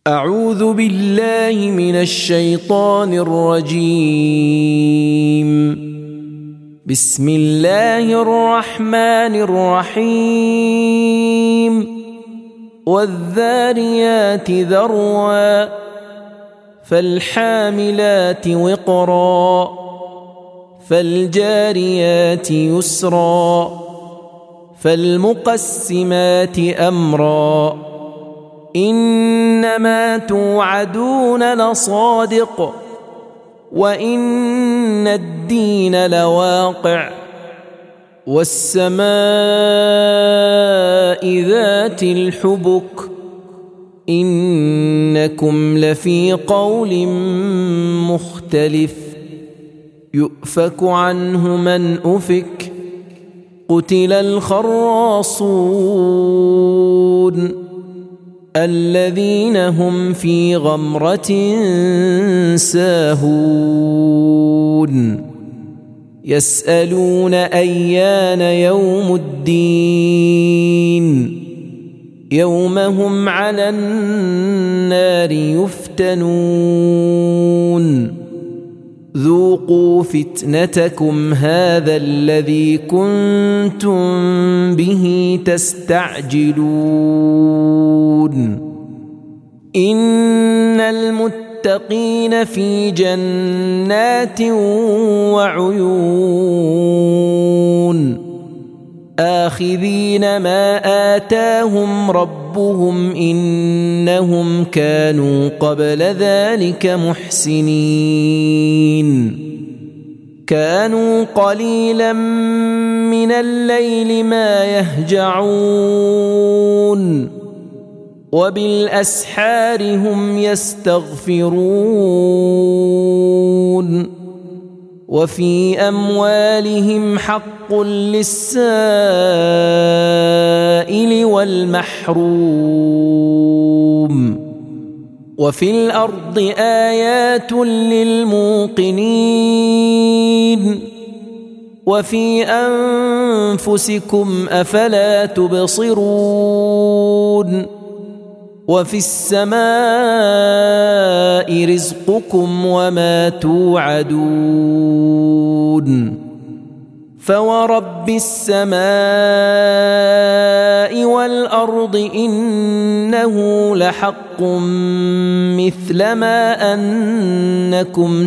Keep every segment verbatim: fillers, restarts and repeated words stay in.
أعوذ بالله من الشيطان الرجيم. بسم الله الرحمن الرحيم. والذاريات ذروا فالحاملات وقرا فالجاريات يسرا فالمقسمات أمرا إنما توعدون لصادق وإن الدين لواقع والسماء ذات الحبك إنكم لفي قول مختلف يؤفك عنه من أفك قتل الخراصون الذين هم في غمرة ساهون يسألون أيان يوم الدين يوم هم على النار يفتنون ذوقوا فتنتكم هذا الذي كنتم به تستعجلون إن المتقين في جنات وعيون آخذين ما آتاهم ربهم إنهم كانوا قبل ذلك محسنين كانوا قليلا من الليل ما يهجعون وبالأسحار هم يستغفرون وفي أموالهم حق للسائل والمحروم وفي الأرض آيات للموقنين وفي أنفسكم أفلا تبصرون وفي السماء رزقكم وما توعدون فورب السماء والأرض إنه لحق مثل ما أنكم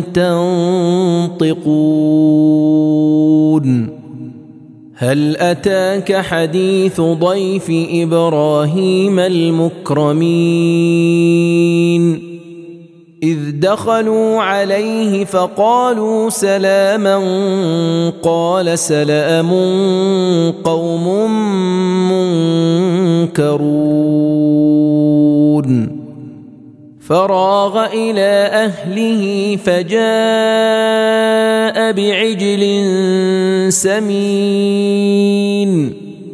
تنطقون هل أتاك حديث ضيف إبراهيم المكرمين إذ دخلوا عليه فقالوا سلاما قال سلام قوم منكرون فراغ إلى أهله فجاء بعجل سمين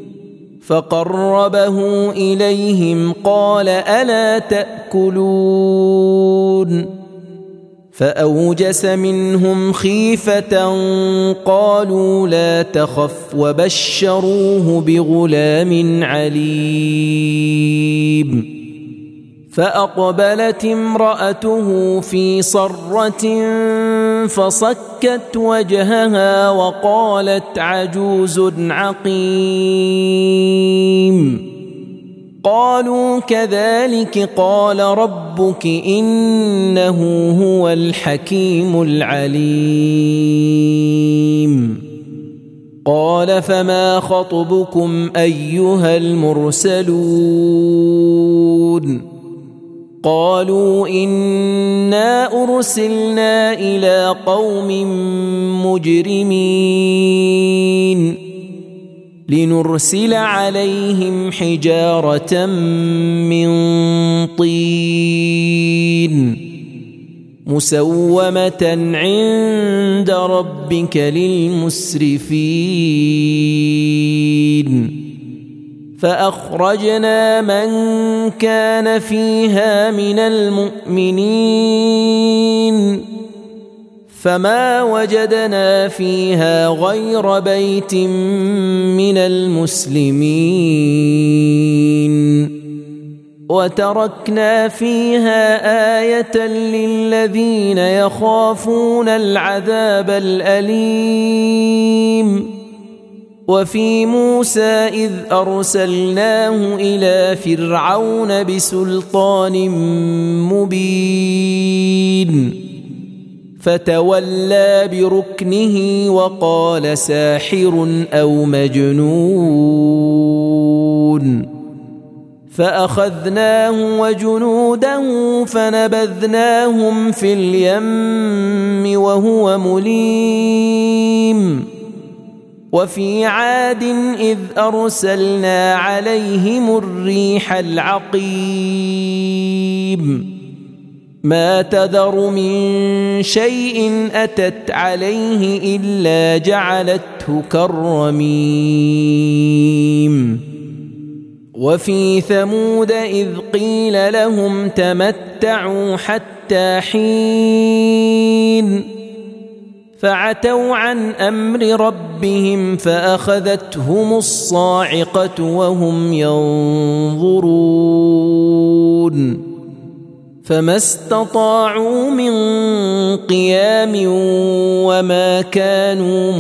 فقربه إليهم قال ألا تأكلون فأوجس منهم خيفة قالوا لا تخف وبشروه بغلام عليم فأقبلت امرأته في صرة فصكت وجهها وقالت عجوز عقيم قالوا كذلك قال ربك إنه هو الحكيم العليم قال فما خطبكم أيها المرسلون قالوا إنا أرسلنا إلى قوم مجرمين لنرسل عليهم حجارة من طين مسومة عند ربك للمسرفين فأخرجنا من كان فيها من المؤمنين فما وجدنا فيها غير بيت من المسلمين وتركنا فيها آية للذين يخافون العذاب الأليم وفي موسى إذ أرسلناه إلى فرعون بسلطان مبين فتولى بركنه وقال ساحر أو مجنون فأخذناه وجنوده فنبذناهم في اليم وهو مليم وفي عاد إذ أرسلنا عليهم الريح العقيم ما تذر من شيء أتت عليه إلا جعلته كالرميم وفي ثمود إذ قيل لهم تمتعوا حتى حين فعتوا عن أمر ربهم فأخذتهم الصاعقة وهم ينظرون فما استطاعوا من قيام وما كانوا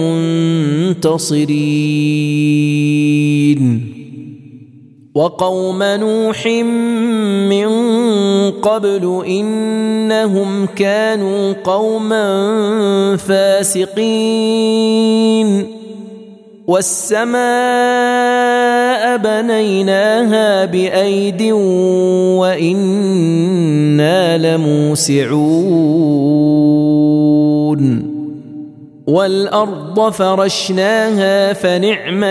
منتصرين وقوم نوح من قبل إنهم كانوا قوما فاسقين والسماء بنيناها بأيد وإنا لموسعون والأرض فرشناها فنعم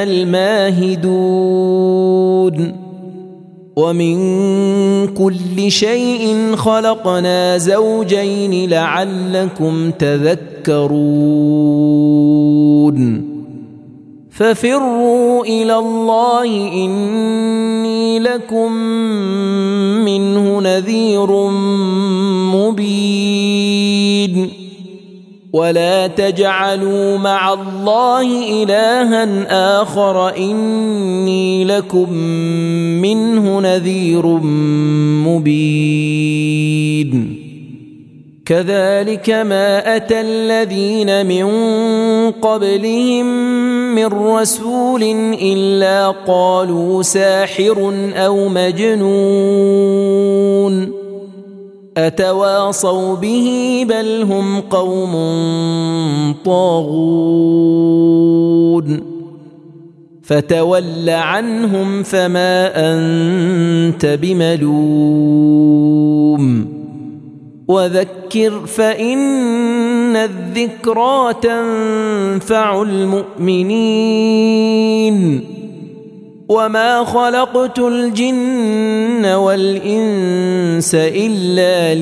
الماهدون ومن كل شيء خلقنا زوجين لعلكم تذكرون ففروا إلى الله إني لكم منه نذير مبين ولا تجعلوا مع الله إلها آخر إني لكم منه نذير مبين كذلك ما أتى الذين من قبلهم من رسول إلا قالوا ساحر أو مجنون أتواصوا به بل هم قوم طاغون فتول عنهم فما أنت بملوم وذكر فإن الذكرى تنفع المؤمنين وما خلقت الجن والإنس إلا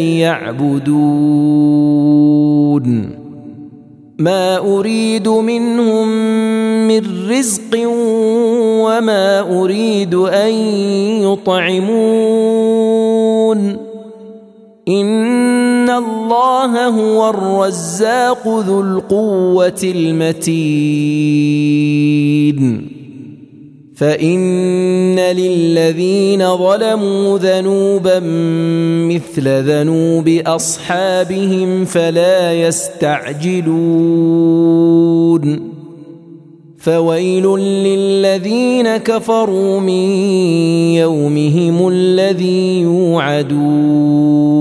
ليعبدون ما أريد منهم من رزق وما أريد أن يطعمون إن الله هو الرزاق ذو القوة المتين فإن للذين ظلموا ذنوبا مثل ذنوب أصحابهم فلا يستعجلون فويل للذين كفروا من يومهم الذي يوعدون